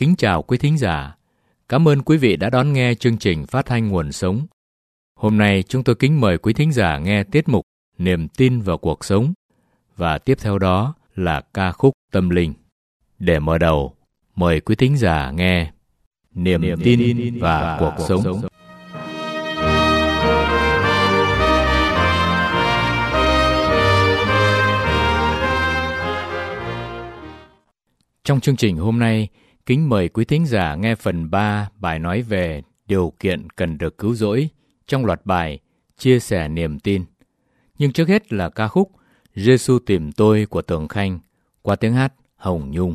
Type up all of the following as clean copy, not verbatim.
kính chào quý thính giả. Cảm ơn quý vị đã đón nghe chương trình phát thanh Nguồn Sống. Hôm nay chúng tôi kính mời quý thính giả nghe tiết mục Niềm tin vào cuộc sống và tiếp theo đó là ca khúc tâm linh. Để mở đầu, mời quý thính giả nghe Niềm tin và cuộc sống. Trong chương trình hôm nay, kính mời quý thính giả nghe phần 3 bài nói về điều kiện cần được cứu rỗi trong loạt bài Chia sẻ niềm tin. Nhưng trước hết là ca khúc Giê-xu tìm tôi của Tường Khanh qua tiếng hát Hồng Nhung.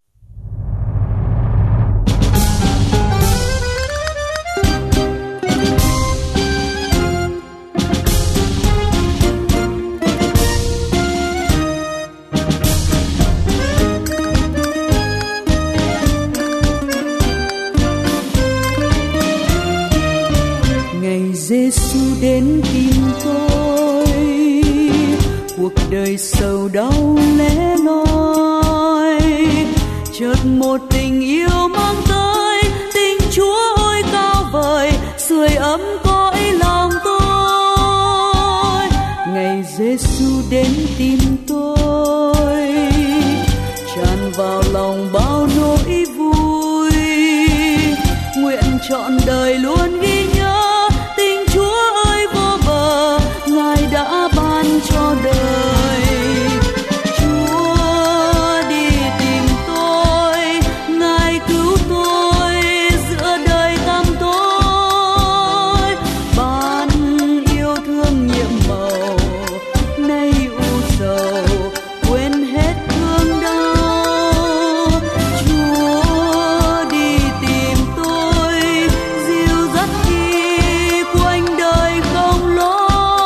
Giê-xu đến tìm tôi, cuộc đời sầu đau lẻ loi, chợt một tình yêu mang tới, tình Chúa ôi cao vời, sưởi ấm cõi lòng tôi. Ngày Giê-xu đến tìm tôi, tràn vào lòng bao nỗi vui, nguyện trọn đời luôn ghi nhớ đã ban cho đời. Chúa đi tìm tôi, Ngài cứu tôi giữa đời tăm tối, ban yêu thương nhiệm màu nay u sầu, quên hết thương đau. Chúa đi tìm tôi, dìu dắt khi quanh đời không lối.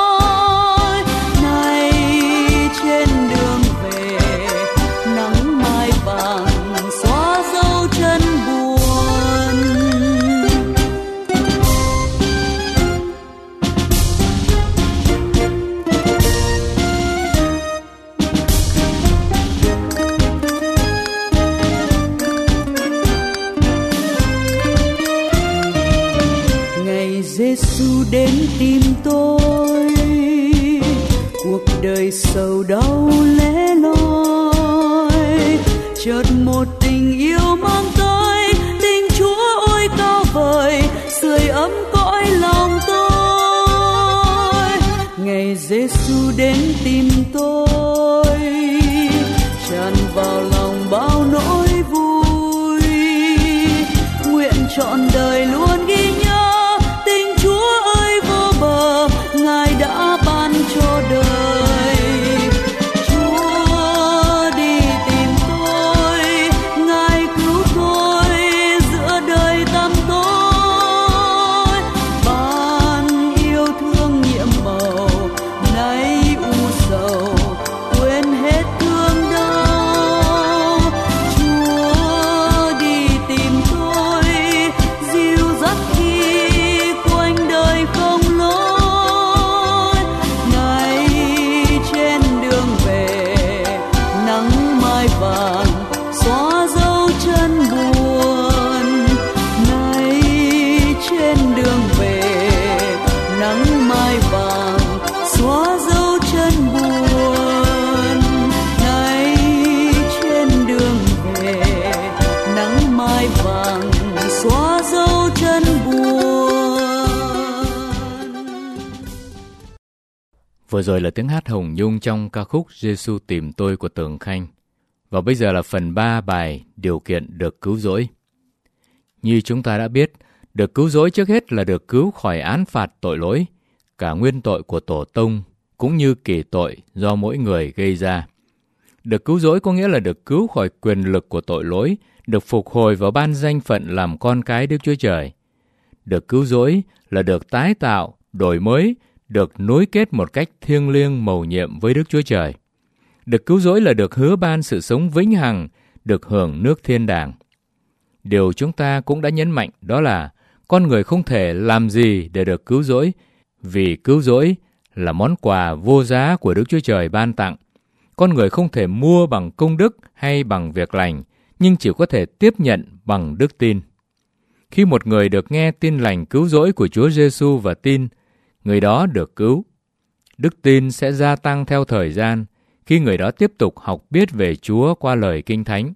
Giê-xu đến tìm tôi, cuộc đời sầu đau lẻ loi, chợt một tình yêu mang tới, tình Chúa ôi cao vời, sưởi ấm cõi lòng tôi. Ngày Giê-xu đến tìm tôi, tràn vào lòng bao nỗi vui, nguyện trọn đời luôn ghi nhớ. Ngài đã ban cho đời. Chúa đi tìm tôi, Ngài cứu tôi giữa đời tăm tối, ban yêu thương nhiệm màu nay u sầu, quên hết thương đau. Chúa đi tìm tôi, dìu dắt khi quanh đời không lối. Vừa rồi là tiếng hát Hồng Nhung trong ca khúc Giê-xu tìm tôi của Tường Khanh. Và bây giờ là phần 3 bài Điều kiện được cứu rỗi. Như chúng ta đã biết, được cứu rỗi trước hết là được cứu khỏi án phạt tội lỗi, cả nguyên tội của tổ tông, cũng như kỷ tội do mỗi người gây ra. Được cứu rỗi có nghĩa là được cứu khỏi quyền lực của tội lỗi, được phục hồi và ban danh phận làm con cái Đức Chúa Trời. Được cứu rỗi là được tái tạo, đổi mới, được nối kết một cách thiêng liêng mầu nhiệm với Đức Chúa Trời. Được cứu rỗi là được hứa ban sự sống vĩnh hằng, được hưởng nước thiên đàng. Điều chúng ta cũng đã nhấn mạnh đó là con người không thể làm gì để được cứu rỗi, vì cứu rỗi là món quà vô giá của Đức Chúa Trời ban tặng. Con người không thể mua bằng công đức hay bằng việc lành, nhưng chỉ có thể tiếp nhận bằng đức tin. Khi một người được nghe tin lành cứu rỗi của Chúa Giêsu và tin, người đó được cứu. Đức tin sẽ gia tăng theo thời gian khi người đó tiếp tục học biết về Chúa qua lời Kinh Thánh.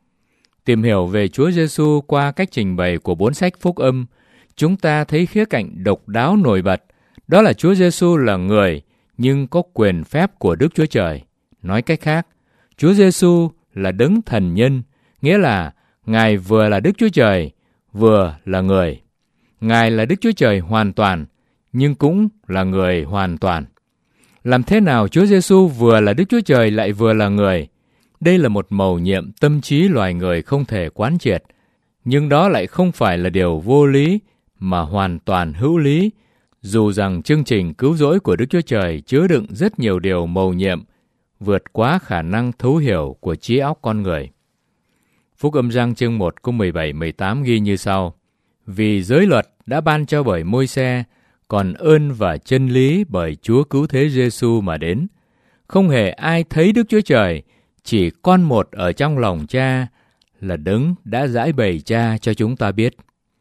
Tìm hiểu về Chúa Giêsu qua cách trình bày của 4 sách phúc âm, chúng ta thấy khía cạnh độc đáo nổi bật, đó là Chúa Giêsu là người nhưng có quyền phép của Đức Chúa Trời. Nói cách khác, Chúa Giêsu là đấng thần nhân, nghĩa là Ngài vừa là Đức Chúa Trời, vừa là người. Ngài là Đức Chúa Trời hoàn toàn, nhưng cũng là người hoàn toàn. Làm thế nào Chúa Giêsu vừa là Đức Chúa Trời lại vừa là người? Đây là một mầu nhiệm tâm trí loài người không thể quán triệt, nhưng đó lại không phải là điều vô lý mà hoàn toàn hữu lý, dù rằng chương trình cứu rỗi của Đức Chúa Trời chứa đựng rất nhiều điều mầu nhiệm, vượt quá khả năng thấu hiểu của trí óc con người. Phúc âm Giăng chương 1 câu 17-18 ghi như sau: Vì giới luật đã ban cho bởi Môi-se, còn ơn và chân lý bởi Chúa cứu thế Giêsu mà đến. Không hề ai thấy Đức Chúa Trời, chỉ con một ở trong lòng Cha, là đấng đã giải bày Cha cho chúng ta biết.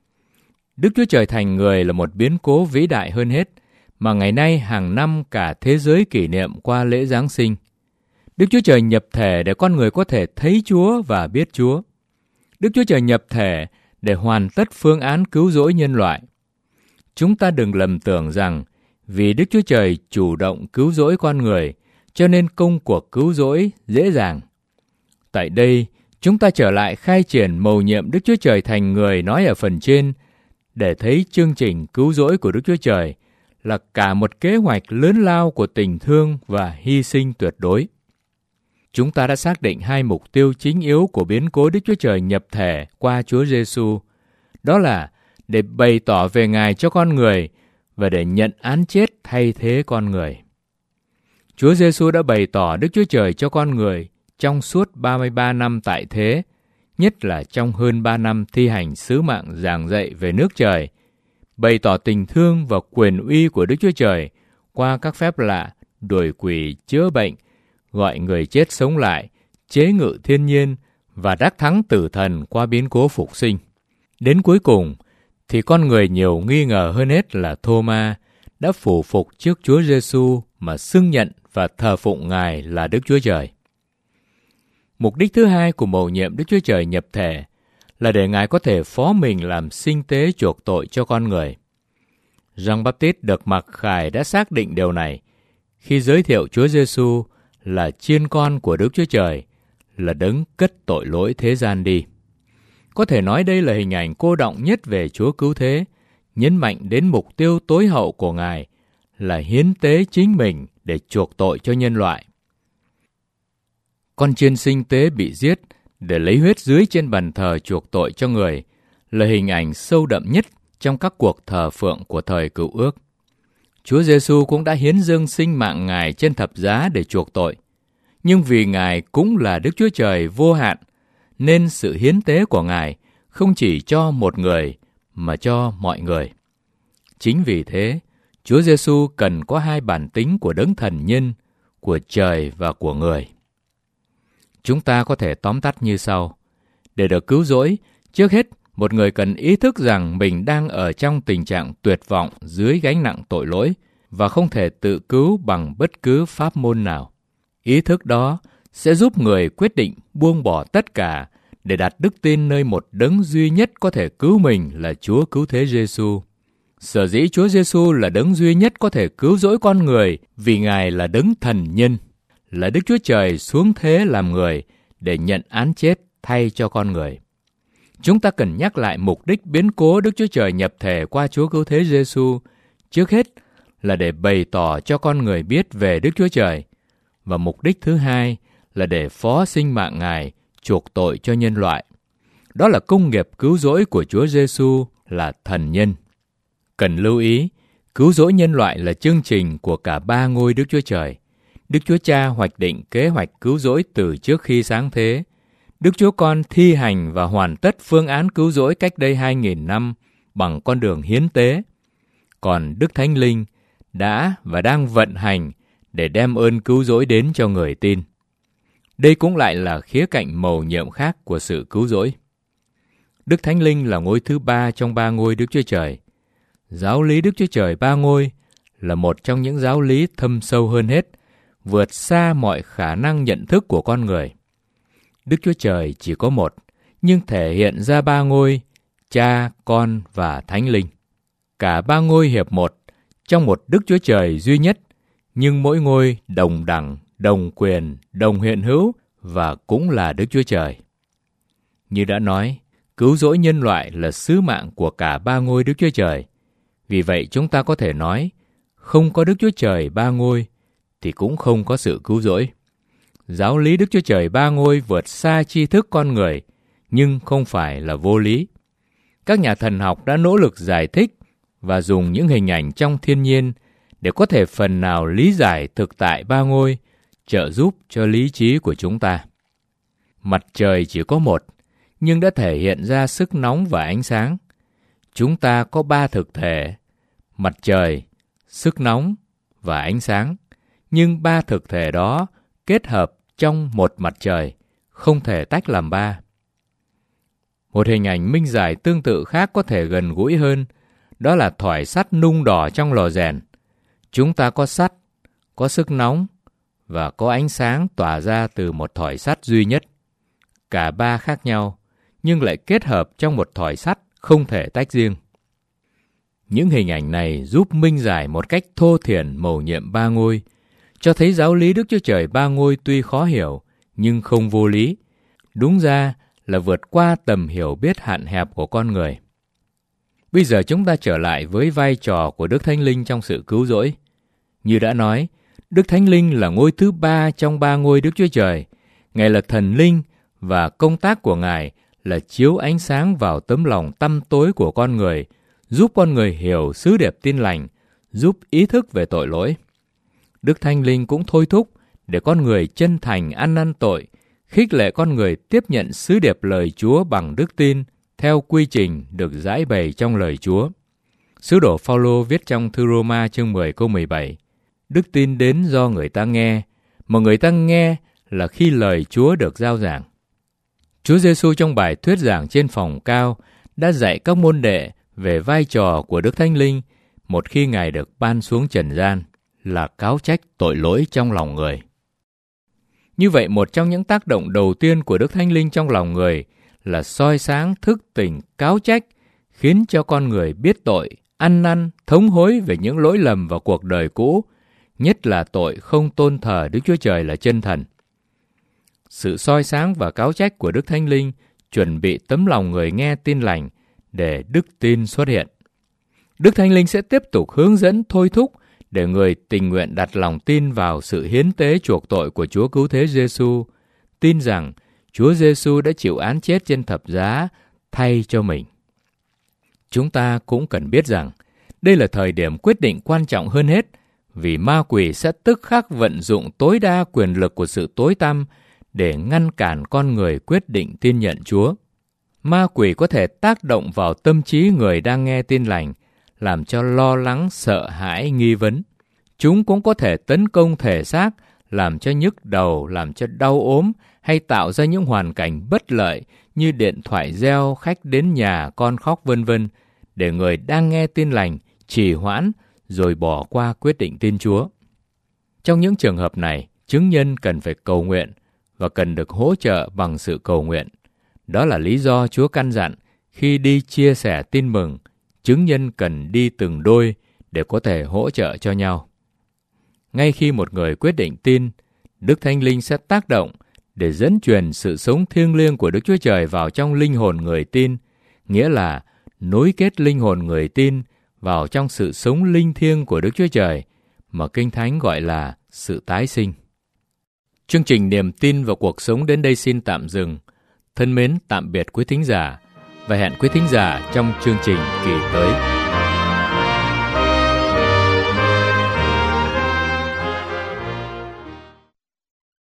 Đức Chúa Trời thành người là một biến cố vĩ đại hơn hết, mà ngày nay hàng năm cả thế giới kỷ niệm qua lễ Giáng sinh. Đức Chúa Trời nhập thể để con người có thể thấy Chúa và biết Chúa. Đức Chúa Trời nhập thể để hoàn tất phương án cứu rỗi nhân loại. Chúng ta đừng lầm tưởng rằng vì Đức Chúa Trời chủ động cứu rỗi con người, cho nên công cuộc cứu rỗi dễ dàng. Tại đây, chúng ta trở lại khai triển mầu nhiệm Đức Chúa Trời thành người nói ở phần trên, để thấy chương trình cứu rỗi của Đức Chúa Trời là cả một kế hoạch lớn lao của tình thương và hy sinh tuyệt đối. Chúng ta đã xác định 2 mục tiêu chính yếu của biến cố Đức Chúa Trời nhập thể qua Chúa Giêsu, đó là để bày tỏ về Ngài cho con người và để nhận án chết thay thế con người. Chúa Giêsu đã bày tỏ Đức Chúa Trời cho con người trong suốt 33 năm tại thế, nhất là trong hơn 3 năm thi hành sứ mạng giảng dạy về nước trời, bày tỏ tình thương và quyền uy của Đức Chúa Trời qua các phép lạ, đuổi quỷ, chữa bệnh, gọi người chết sống lại, chế ngự thiên nhiên và đắc thắng tử thần qua biến cố phục sinh. Đến cuối cùng, thì con người nhiều nghi ngờ hơn hết là Thô-ma đã phủ phục trước Chúa Giêsu mà xưng nhận và thờ phụng Ngài là Đức Chúa Trời. Mục đích thứ hai của mầu nhiệm Đức Chúa Trời nhập thể là để Ngài có thể phó mình làm sinh tế chuộc tội cho con người. Giăng Báp-tít được mặc khải đã xác định điều này khi giới thiệu Chúa Giêsu là chiên con của Đức Chúa Trời, là đấng cất tội lỗi thế gian đi. Có thể nói đây là hình ảnh cô đọng nhất về Chúa cứu thế, nhấn mạnh đến mục tiêu tối hậu của Ngài là hiến tế chính mình để chuộc tội cho nhân loại. Con chiên sinh tế bị giết để lấy huyết dưới trên bàn thờ chuộc tội cho người là hình ảnh sâu đậm nhất trong các cuộc thờ phượng của thời Cựu Ước. Chúa Giêsu cũng đã hiến dâng sinh mạng Ngài trên thập giá để chuộc tội. Nhưng vì Ngài cũng là Đức Chúa Trời vô hạn, nên sự hiến tế của Ngài không chỉ cho một người mà cho mọi người. Chính vì thế, Chúa Giêsu cần có 2 bản tính của đấng thần nhân, của trời và của người. Chúng ta có thể tóm tắt như sau: để được cứu rỗi, trước hết một người cần ý thức rằng mình đang ở trong tình trạng tuyệt vọng dưới gánh nặng tội lỗi và không thể tự cứu bằng bất cứ pháp môn nào. Ý thức đó sẽ giúp người quyết định buông bỏ tất cả để đặt đức tin nơi một đấng duy nhất có thể cứu mình là Chúa cứu thế Giêsu. Sở dĩ Chúa Giêsu là đấng duy nhất có thể cứu rỗi con người vì Ngài là đấng thần nhân, là Đức Chúa Trời xuống thế làm người để nhận án chết thay cho con người. Chúng ta cần nhắc lại mục đích biến cố Đức Chúa Trời nhập thể qua Chúa cứu thế Giêsu, trước hết là để bày tỏ cho con người biết về Đức Chúa Trời, và mục đích thứ hai là để phó sinh mạng Ngài chuộc tội cho nhân loại. Đó là công nghiệp cứu rỗi của Chúa Giêsu là thần nhân. Cần lưu ý, cứu rỗi nhân loại là chương trình của cả 3 ngôi Đức Chúa Trời. Đức Chúa Cha hoạch định kế hoạch cứu rỗi từ trước khi sáng thế. Đức Chúa Con thi hành và hoàn tất phương án cứu rỗi cách đây 2.000 năm bằng con đường hiến tế. Còn Đức Thánh Linh đã và đang vận hành để đem ơn cứu rỗi đến cho người tin. Đây cũng lại là khía cạnh mầu nhiệm khác của sự cứu rỗi. Đức Thánh Linh là ngôi thứ ba trong ba ngôi Đức Chúa Trời. Giáo lý Đức Chúa Trời ba ngôi là một trong những giáo lý thâm sâu hơn hết, vượt xa mọi khả năng nhận thức của con người. Đức Chúa Trời chỉ có một, nhưng thể hiện ra ba ngôi, Cha, Con và Thánh Linh. Cả ba ngôi hiệp một, trong một Đức Chúa Trời duy nhất, nhưng mỗi ngôi đồng đẳng, đồng quyền, đồng hiện hữu và cũng là Đức Chúa Trời. Như đã nói, cứu rỗi nhân loại là sứ mạng của cả ba ngôi Đức Chúa Trời. Vì vậy chúng ta có thể nói, không có Đức Chúa Trời ba ngôi thì cũng không có sự cứu rỗi. Giáo lý Đức Chúa Trời ba ngôi vượt xa tri thức con người, nhưng không phải là vô lý. Các nhà thần học đã nỗ lực giải thích và dùng những hình ảnh trong thiên nhiên để có thể phần nào lý giải thực tại ba ngôi, trợ giúp cho lý trí của chúng ta. Mặt trời chỉ có một, nhưng đã thể hiện ra sức nóng và ánh sáng. Chúng ta có ba thực thể, mặt trời, sức nóng và ánh sáng. Nhưng ba thực thể đó kết hợp trong một mặt trời, không thể tách làm ba. Một hình ảnh minh giải tương tự khác có thể gần gũi hơn, đó là thỏi sắt nung đỏ trong lò rèn. Chúng ta có sắt, có sức nóng và có ánh sáng tỏa ra từ một thỏi sắt duy nhất. Cả ba khác nhau, nhưng lại kết hợp trong một thỏi sắt không thể tách riêng. Những hình ảnh này giúp minh giải một cách thô thiển mầu nhiệm ba ngôi, cho thấy giáo lý Đức Chúa Trời ba ngôi tuy khó hiểu, nhưng không vô lý. Đúng ra là vượt qua tầm hiểu biết hạn hẹp của con người. Bây giờ chúng ta trở lại với vai trò của Đức Thánh Linh trong sự cứu rỗi. Như đã nói, Đức Thánh Linh là ngôi thứ ba trong ba ngôi Đức Chúa Trời. Ngài là thần linh và công tác của Ngài là chiếu ánh sáng vào tấm lòng tăm tối của con người, giúp con người hiểu sứ điệp tin lành, giúp ý thức về tội lỗi. Đức Thánh Linh cũng thôi thúc để con người chân thành ăn năn tội, khích lệ con người tiếp nhận sứ điệp lời Chúa bằng đức tin theo quy trình được giải bày trong lời Chúa. Sứ đồ Phao-lô viết trong thư Rô-ma chương 10 câu 17: Đức tin đến do người ta nghe, mà người ta nghe là khi lời Chúa được rao giảng. Chúa Giêsu trong bài thuyết giảng trên phòng cao đã dạy các môn đệ về vai trò của Đức Thánh Linh một khi Ngài được ban xuống trần gian, là cáo trách tội lỗi trong lòng người. Như vậy, một trong những tác động đầu tiên của Đức Thánh Linh trong lòng người là soi sáng thức tỉnh cáo trách, khiến cho con người biết tội, ăn năn, thống hối về những lỗi lầm và cuộc đời cũ, nhất là tội không tôn thờ Đức Chúa Trời là chân thần. Sự soi sáng và cáo trách của Đức Thánh Linh chuẩn bị tấm lòng người nghe tin lành để đức tin xuất hiện. Đức Thánh Linh sẽ tiếp tục hướng dẫn thôi thúc để người tình nguyện đặt lòng tin vào sự hiến tế chuộc tội của Chúa Cứu Thế Giêsu, tin rằng Chúa Giêsu đã chịu án chết trên thập giá thay cho mình. Chúng ta cũng cần biết rằng đây là thời điểm quyết định quan trọng hơn hết, vì ma quỷ sẽ tức khắc vận dụng tối đa quyền lực của sự tối tăm để ngăn cản con người quyết định tin nhận Chúa. Ma quỷ có thể tác động vào tâm trí người đang nghe tin lành, làm cho lo lắng, sợ hãi, nghi vấn. Chúng cũng có thể tấn công thể xác, làm cho nhức đầu, làm cho đau ốm, hay tạo ra những hoàn cảnh bất lợi như điện thoại reo, khách đến nhà, con khóc v.v. để người đang nghe tin lành trì hoãn rồi bỏ qua quyết định tin Chúa. Trong những trường hợp này, chứng nhân cần phải cầu nguyện và cần được hỗ trợ bằng sự cầu nguyện. Đó là lý do Chúa căn dặn khi đi chia sẻ tin mừng, chứng nhân cần đi từng đôi để có thể hỗ trợ cho nhau. Ngay khi một người quyết định tin, Đức Thánh Linh sẽ tác động để dẫn truyền sự sống thiêng liêng của Đức Chúa Trời vào trong linh hồn người tin, nghĩa là nối kết linh hồn người tin vào trong sự sống linh thiêng của Đức Chúa Trời mà Kinh Thánh gọi là sự tái sinh. Chương trình Niềm tin và cuộc sống đến đây xin tạm dừng. Thân mến tạm biệt quý thính giả và hẹn quý thính giả trong chương trình kỳ tới.